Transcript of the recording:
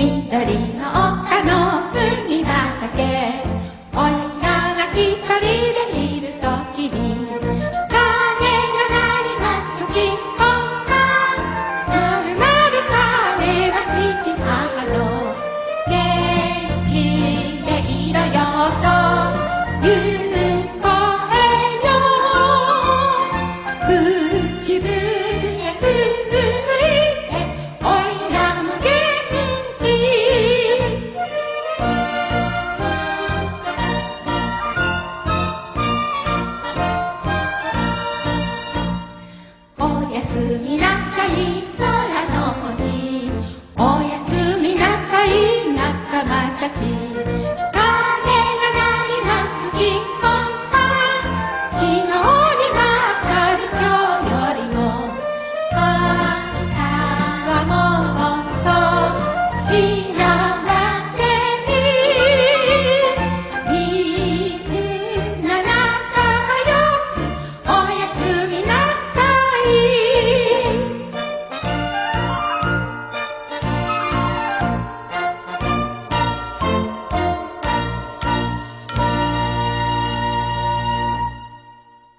緑の丘の麦畑、おいらが一人でいるときに鐘が鳴りますよ、キッコンカン、まるまる彼は父母の元気でいろよという声よ、口笛吹いておいらも元気。おやすみなさい空の星、おやすみなさい仲間たち。